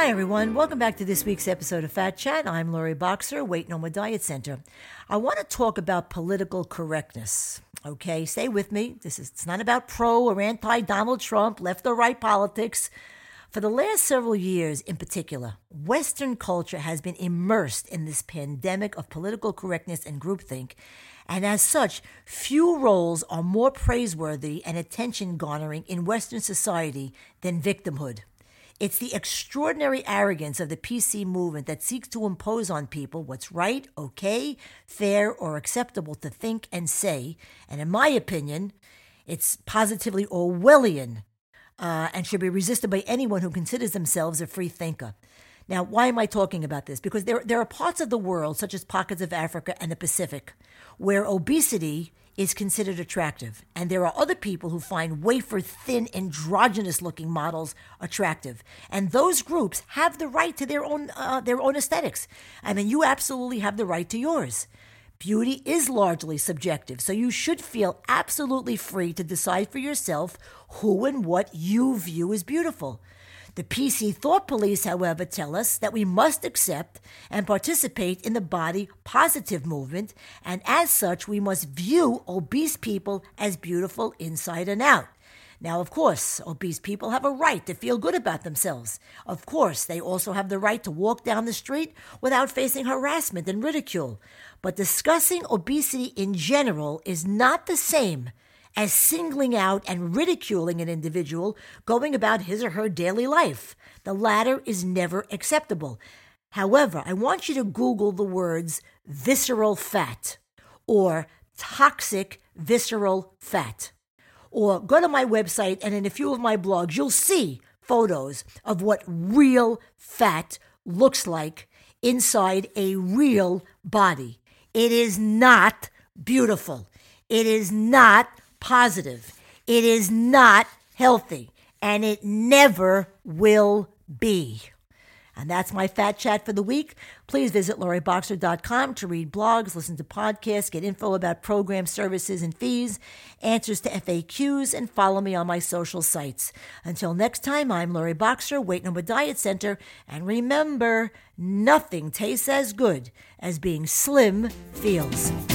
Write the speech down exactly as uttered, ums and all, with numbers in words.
Hi, everyone. Welcome back to this week's episode of Fat Chat. I'm Lori Boxer, Weight Noma Diet Center. I want to talk about political correctness. Okay, stay with me. This is it's not about pro or anti-Donald Trump, left or right politics. For the last several years in particular, Western culture has been immersed in this pandemic of political correctness and groupthink. And as such, few roles are more praiseworthy and attention-garnering in Western society than victimhood. It's the extraordinary arrogance of the P C movement that seeks to impose on people what's right, okay, fair, or acceptable to think and say. And in my opinion, it's positively Orwellian uh, and should be resisted by anyone who considers themselves a free thinker. Now, why am I talking about this? Because there, there are parts of the world, such as pockets of Africa and the Pacific, where obesity is considered attractive. And there are other people who find wafer-thin, androgynous-looking models attractive. And those groups have the right to their own uh, their own aesthetics. I mean, you absolutely have the right to yours. Beauty is largely subjective, so you should feel absolutely free to decide for yourself who and what you view as beautiful. The P C thought police, however, tell us that we must accept and participate in the body positive movement, and as such, we must view obese people as beautiful inside and out. Now, of course, obese people have a right to feel good about themselves. Of course, they also have the right to walk down the street without facing harassment and ridicule. But discussing obesity in general is not the same as singling out and ridiculing an individual going about his or her daily life. The latter is never acceptable. However, I want you to Google the words visceral fat or toxic visceral fat. Or go to my website, and in a few of my blogs, you'll see photos of what real fat looks like inside a real body. It is not beautiful. It is not positive. It is not healthy, and it never will be. And that's my Fat Chat for the week. Please visit lori boxer dot com to read blogs, listen to podcasts, get info about program services and fees, answers to F A Qs, and follow me on my social sites. Until next time, I'm Lori Boxer, Weight Noma Diet Center, and remember, nothing tastes as good as being slim feels.